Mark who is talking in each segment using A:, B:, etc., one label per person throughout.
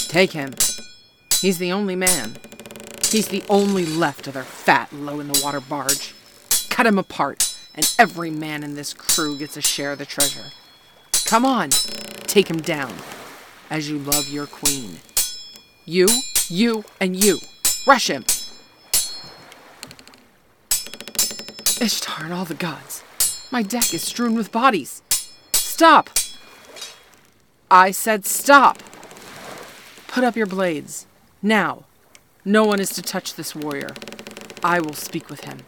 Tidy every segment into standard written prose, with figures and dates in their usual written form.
A: Take him. He's the only man. He's the only left of their fat, low-in-the-water barge. Cut him apart, and every man in this crew gets a share of the treasure. Come on, take him down, as you love your queen. You, and you. Rush him. Ishtar and all the gods. My deck is strewn with bodies. Stop! I said stop! Put up your blades. Now. No one is to touch this warrior. I will speak with him.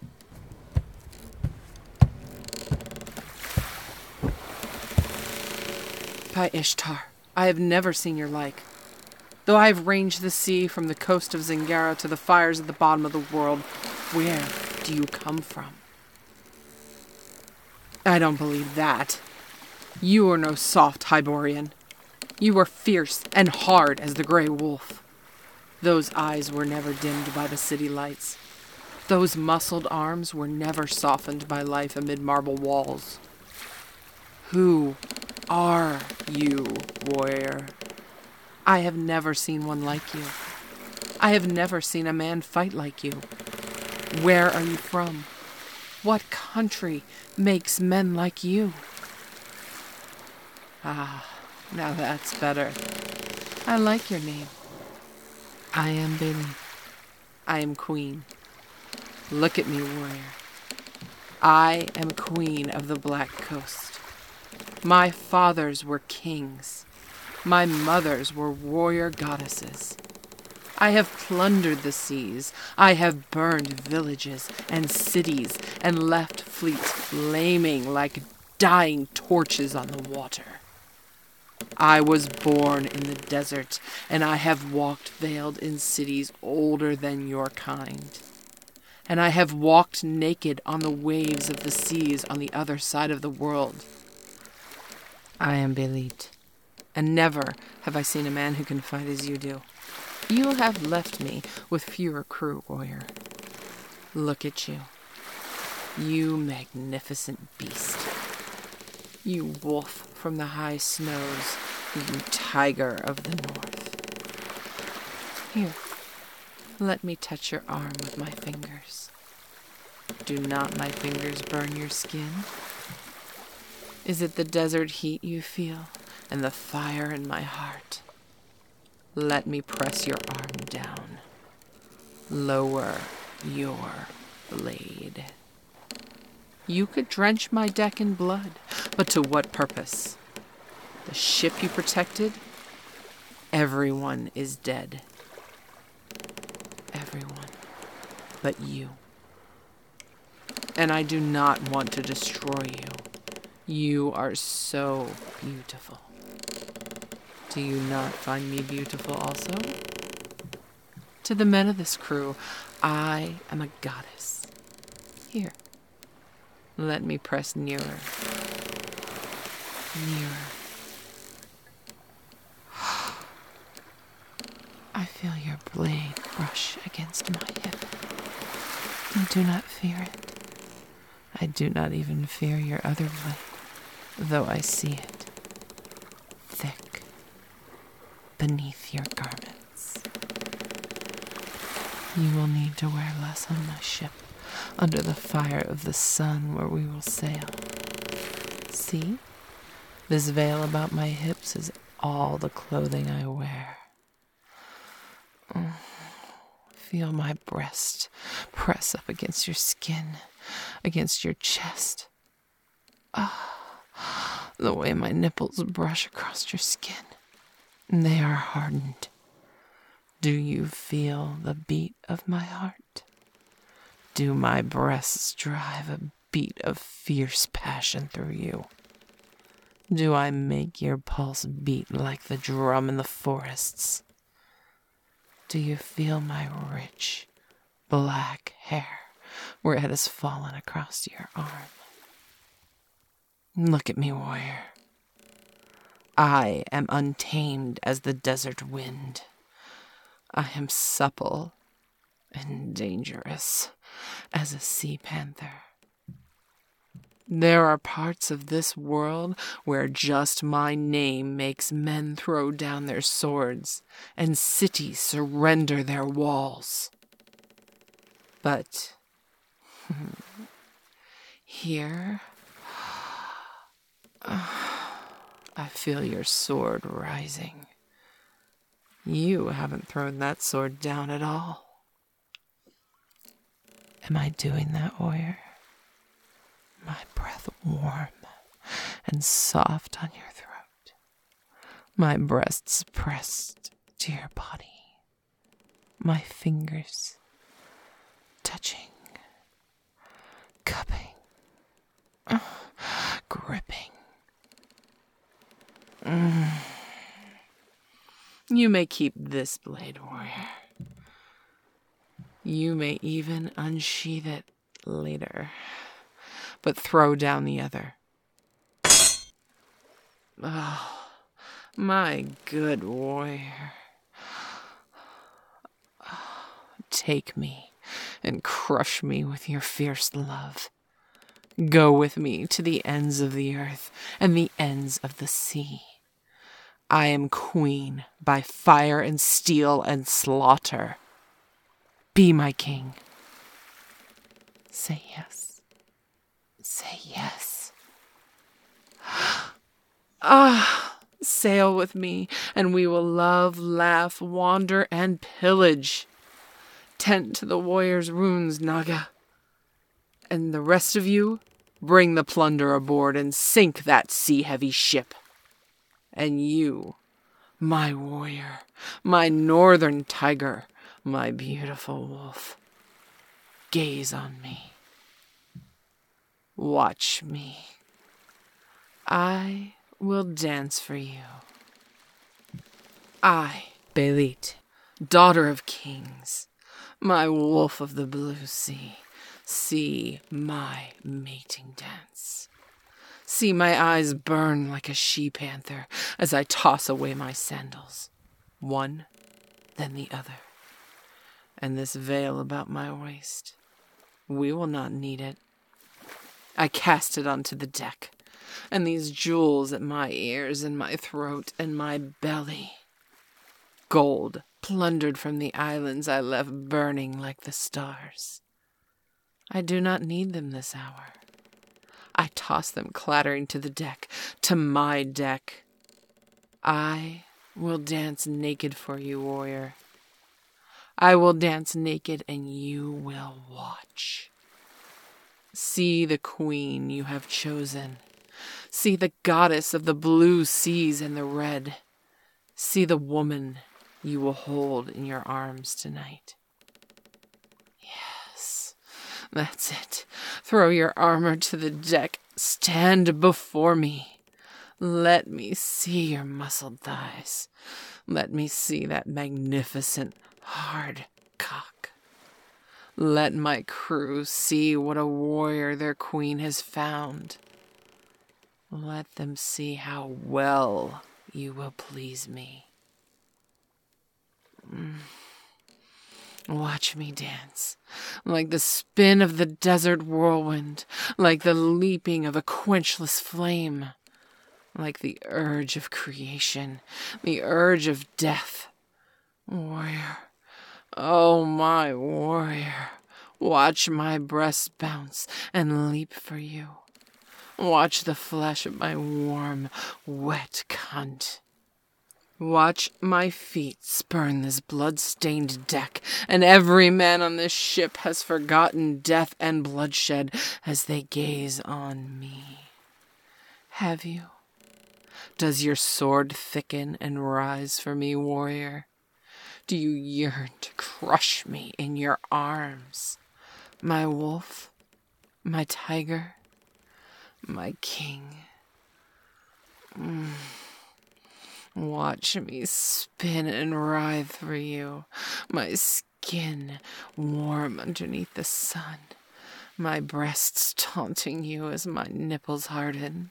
A: By Ishtar, I have never seen your like. Though I have ranged the sea from the coast of Zingara to the fires at the bottom of the world, where do you come from? I don't believe that. You are no soft Hyborian. You are fierce and hard as the gray wolf. Those eyes were never dimmed by the city lights. Those muscled arms were never softened by life amid marble walls. Who are you, warrior? I have never seen one like you. I have never seen a man fight like you. Where are you from? What country makes men like you? Ah, now that's better. I like your name. I am Bailey. I am queen. Look at me, warrior. I am queen of the Black Coast. My fathers were kings. My mothers were warrior goddesses. I have plundered the seas. I have burned villages and cities and left fleets flaming like dying torches on the water. I was born in the desert, and I have walked veiled in cities older than your kind. And I have walked naked on the waves of the seas on the other side of the world. I am Belit, and never have I seen a man who can fight as you do. You have left me with fewer crew, warrior. Look at you. You magnificent beast. You wolf from the high snows, you tiger of the north. Here, let me touch your arm with my fingers. Do not my fingers burn your skin? Is it the desert heat you feel and the fire in my heart? Let me press your arm down. Lower your blade. You could drench my deck in blood, but to what purpose? The ship you protected? Everyone is dead. Everyone but you. And I do not want to destroy you. You are so beautiful. Do you not find me beautiful also? To the men of this crew, I am a goddess. Here, let me press nearer. Nearer. I feel your blade brush against my hip. I do not fear it. I do not even fear your other blade, though I see it, thick, beneath your garments. You will need to wear less on my ship, under the fire of the sun where we will sail. See? This veil about my hips is all the clothing I wear. Feel my breast press up against your skin, against your chest. The way my nipples brush across your skin. They are hardened. Do you feel the beat of my heart? Do my breasts drive a beat of fierce passion through you? Do I make your pulse beat like the drum in the forests? Do you feel my rich, black hair where it has fallen across your arm? Look at me, warrior. I am untamed as the desert wind. I am supple and dangerous as a sea panther. There are parts of this world where just my name makes men throw down their swords and cities surrender their walls. But here, I feel your sword rising. You haven't thrown that sword down at all. Am I doing that, warrior? My breath warm and soft on your throat. My breasts pressed to your body. My fingers touching, cupping, gripping. You may keep this blade, warrior. You may even unsheath it later, but throw down the other. Oh, my good warrior. Take me and crush me with your fierce love. Go with me to the ends of the earth and the ends of the sea. I am queen by fire and steel and slaughter. Be my king. Say yes. Say yes. Sail with me, and we will love, laugh, wander, and pillage. Tend to the warrior's runes, Naga. And the rest of you, bring the plunder aboard and sink that sea-heavy ship. And you, my warrior, my northern tiger, my beautiful wolf, gaze on me. Watch me. I will dance for you. I, Belit, daughter of kings, my wolf of the blue sea, see my mating dance. See my eyes burn like a she-panther as I toss away my sandals, one, then the other. And this veil about my waist, we will not need it. I cast it onto the deck, and these jewels at my ears and my throat and my belly. Gold plundered from the islands I left burning like the stars. I do not need them this hour. I toss them clattering to the deck, to my deck. I will dance naked for you, warrior. I will dance naked and you will watch. See the queen you have chosen. See the goddess of the blue seas and the red. See the woman you will hold in your arms tonight. Yes, that's it. Throw your armor to the deck. Stand before me. Let me see your muscled thighs. Let me see that magnificent hard cock. Let my crew see what a warrior their queen has found. Let them see how well you will please me. Watch me dance, like the spin of the desert whirlwind, like the leaping of a quenchless flame, like the urge of creation, the urge of death. Warrior, oh my warrior, watch my breast bounce and leap for you. Watch the flesh of my warm, wet cunt. Watch my feet spurn this blood-stained deck, and every man on this ship has forgotten death and bloodshed as they gaze on me. Have you? Does your sword thicken and rise for me, warrior? Do you yearn to crush me in your arms? My wolf, my tiger, my king. Watch me spin and writhe for you, my skin warm underneath the sun, my breasts taunting you as my nipples harden.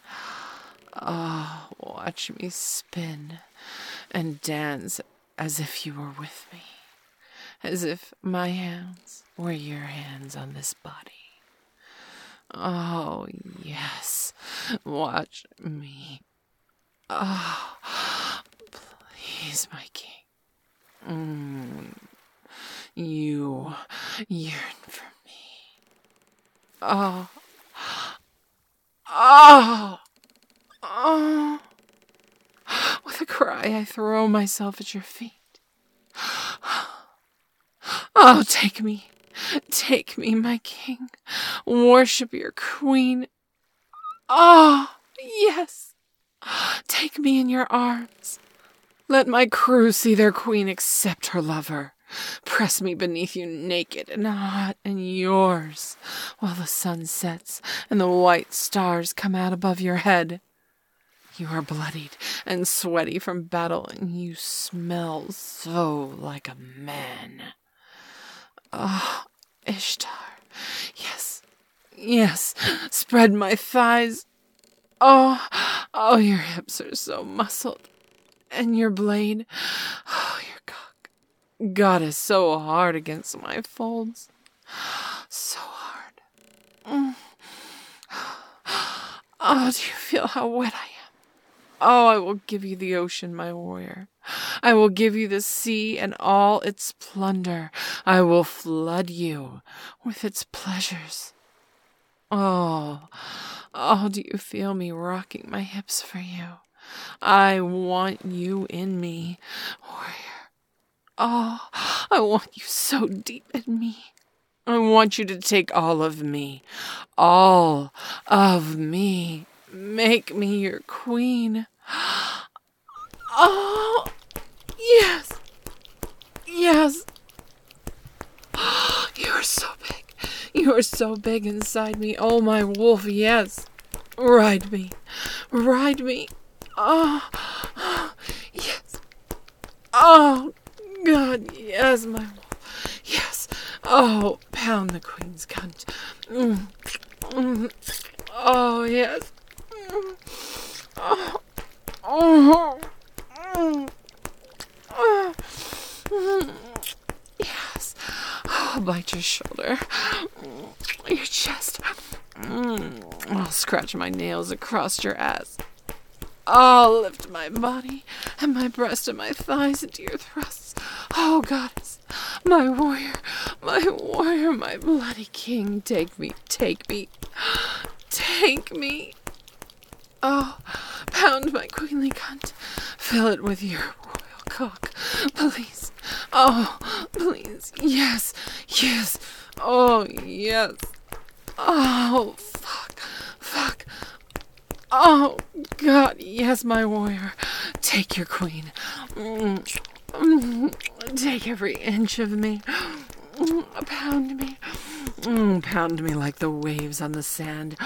A: Ah, watch me spin and dance as if you were with me, as if my hands were your hands on this body. Oh, yes. Watch me. Oh, please, my king. You yearn for me. Oh. Oh. Oh. With a cry, I throw myself at your feet. Oh, take me. Take me, my king. Worship your queen. Oh, yes. Take me in your arms. Let my crew see their queen accept her lover. Press me beneath you naked and hot and yours, while the sun sets and the white stars come out above your head. You are bloodied and sweaty from battle, and you smell so like a man. Oh, Ishtar. Yes, yes, spread my thighs. Oh, your hips are so muscled. And your blade, oh, your cock. Goddess, so hard against my folds. So hard. Oh, do you feel how wet I am? Oh, I will give you the ocean, my warrior. I will give you the sea and all its plunder. I will flood you with its pleasures. Oh, do you feel me rocking my hips for you? I want you in me, warrior. Oh, I want you so deep in me. I want you to take all of me. All of me. Make me your queen. Oh, yes. Yes. You are so big. You are so big inside me. Oh, my wolf, yes. Ride me. Ride me. Oh, yes. Oh, God, yes, my wolf. Yes. Oh, pound the queen's cunt. Oh, yes. Oh, oh, yes. I'll bite your shoulder. Your chest. I'll scratch my nails across your ass. I'll lift my body and my breast and my thighs into your thrusts. Oh, goddess, my warrior, my bloody king, take me, take me, take me. Oh, pound my queenly cunt, fill it with your royal cock, please. Oh, please, yes, yes, oh, yes. Oh, fuck, fuck. Oh, God, yes, my warrior. Take your queen. Take every inch of me. Pound me. Pound me like the waves on the sand.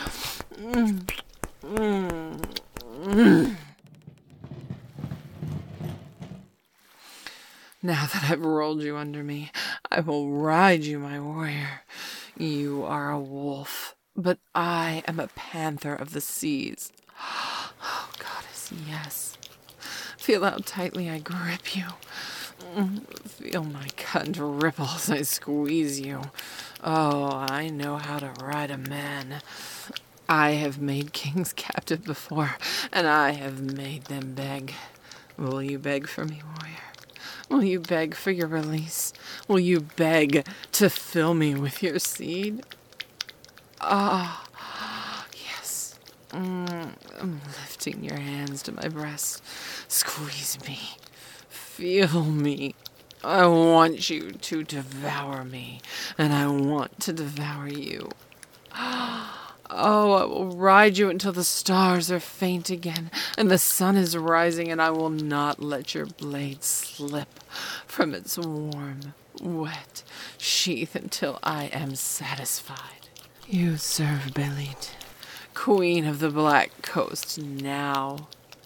A: Now that I've rolled you under me, I will ride you, my warrior. You are a wolf, but I am a panther of the seas. Oh, goddess, yes. Feel how tightly I grip you. Feel my cunt ripple as I squeeze you. Oh, I know how to ride a man. I have made kings captive before, and I have made them beg. Will you beg for me, warrior? Will you beg for your release? Will you beg to fill me with your seed? Ah, yes. I'm lifting your hands to my breast. Squeeze me. Feel me. I want you to devour me, and I want to devour you. Oh, I will ride you until the stars are faint again, and the sun is rising, and I will not let your blade slip from its warm, wet sheath until I am satisfied. You serve Belit, queen of the Black Coast, now.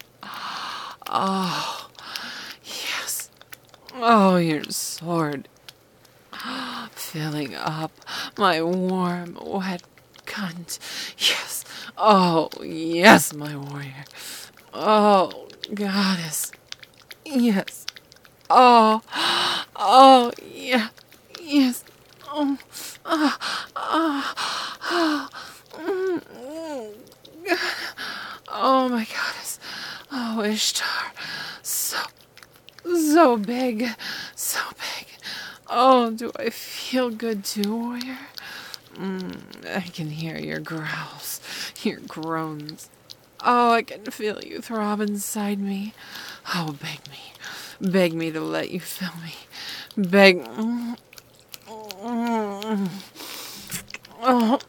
A: Oh, yes. Oh, your sword. Filling up my warm, wet cunt. Yes. Oh, yes, my warrior. Oh, goddess. Yes. Oh, yeah. Yes. Oh, Ishtar. So big. So big. Oh, do I feel good too, warrior? I can hear your growls, your groans. Oh, I can feel you throb inside me. Oh, beg me. Beg me to let you fill me. Beg. Oh.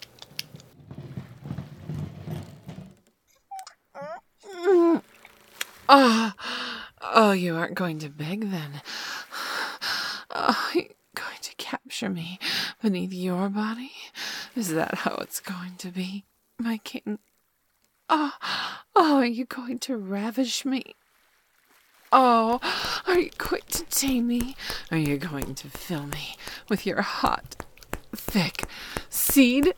A: Oh, you aren't going to beg then. Oh, you're going to capture me beneath your body? Is that how it's going to be, my king? Oh, are you going to ravish me? Oh, are you going to tame me? Are you going to fill me with your hot, thick seed?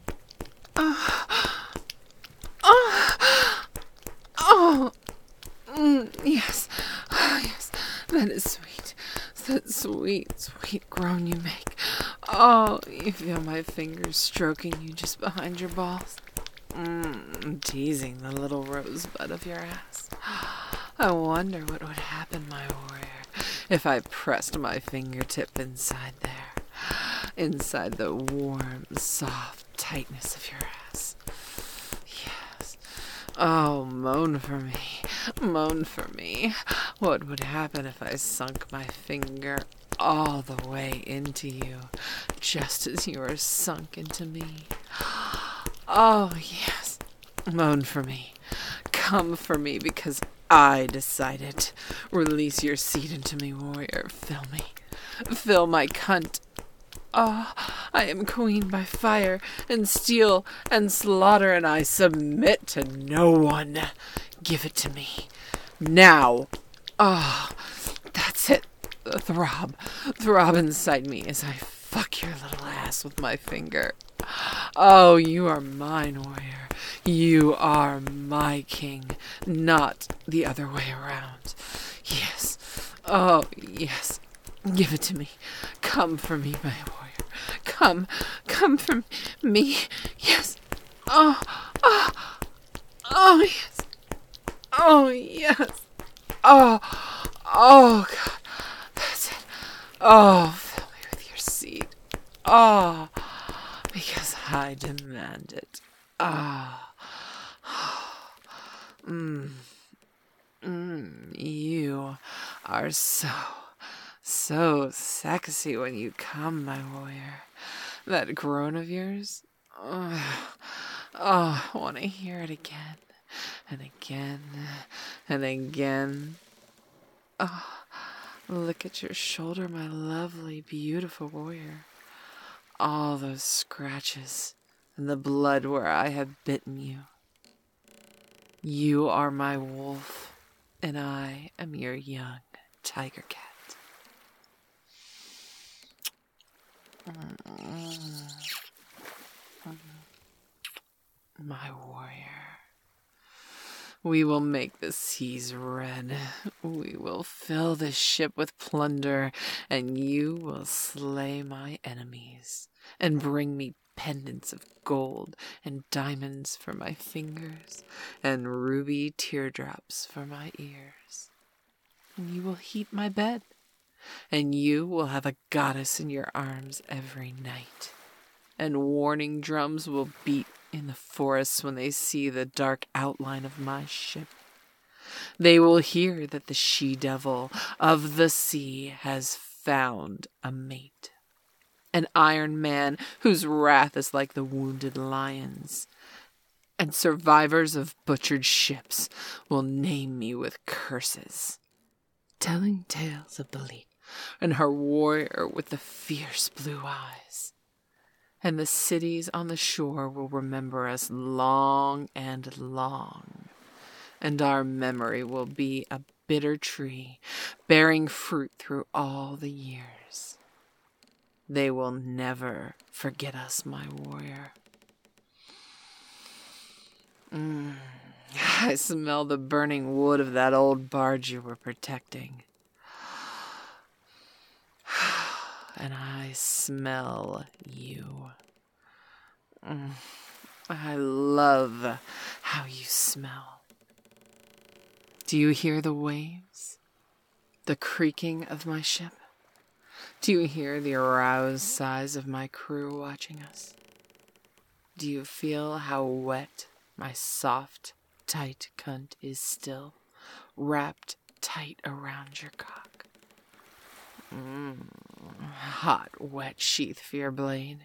A: Yes, yes, that is sweet. That sweet, sweet groan you make. Oh, you feel my fingers stroking you just behind your balls? Teasing the little rosebud of your ass. I wonder what would happen, my warrior, if I pressed my fingertip inside there. Inside the warm, soft tightness of your ass. Yes. Oh, moan for me. Moan for me. What would happen if I sunk my finger all the way into you, just as you are sunk into me? Oh, yes. Moan for me. Come for me, because I decided. Release your seed into me, warrior. Fill me. Fill my cunt. Oh, I am queen by fire and steel and slaughter, and I submit to no one. Give it to me. Now. Oh, that's it. Throb. Throb inside me as I fuck your little ass with my finger. Oh, you are mine, warrior. You are my king, not the other way around. Yes. Oh, yes. Give it to me. Come for me, my warrior. Come for me. Yes. Oh, yes. Oh, yes. Oh, God. That's it. Oh, fill me with your seed. Oh, because I demand it. You are so sexy when you come, my warrior. That groan of yours. I want to hear it again and again and again. Look at your shoulder, my lovely, beautiful warrior. All those scratches and the blood where I have bitten you. You are my wolf, and I am your young tiger cat. My warrior. We will make the seas red. We will fill this ship with plunder, and you will slay my enemies and bring me pendants of gold and diamonds for my fingers and ruby teardrops for my ears. And you will heat my bed, and you will have a goddess in your arms every night. And warning drums will beat in the forests when they see the dark outline of my ship. They will hear that the she-devil of the sea has found a mate. An iron man whose wrath is like the wounded lions. And survivors of butchered ships will name me with curses, telling tales of Belit and her warrior with the fierce blue eyes. And the cities on the shore will remember us long and long. And our memory will be a bitter tree, bearing fruit through all the years. They will never forget us, my warrior. I smell the burning wood of that old barge you were protecting. And I smell you. I love how you smell. Do you hear the waves? The creaking of my ship? Do you hear the aroused sighs of my crew watching us? Do you feel how wet my soft, tight cunt is still, wrapped tight around your cock? Hot, wet sheath for your blade.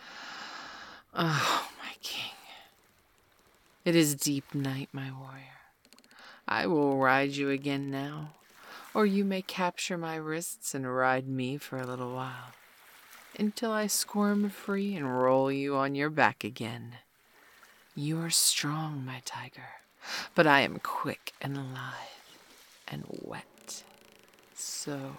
A: Oh, my king. It is deep night, my warrior. I will ride you again now, or you may capture my wrists and ride me for a little while, until I squirm free and roll you on your back again. You are strong, my tiger, but I am quick and alive and wet. So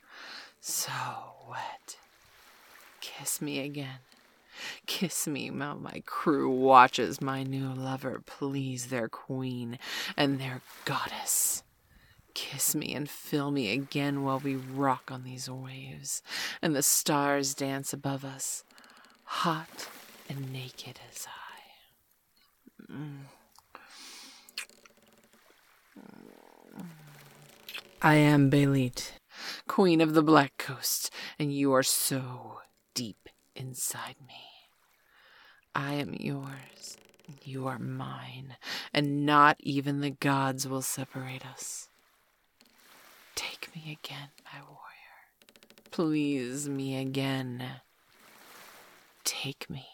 A: wet. Kiss me again. Kiss me while my crew watches my new lover please their queen and their goddess. Kiss me and fill me again while we rock on these waves and the stars dance above us, hot and naked as I am Belit, Queen of the Black Coast, and you are so deep inside me. I am yours, you are mine, and not even the gods will separate us. Take me again, my warrior. Please me again. Take me.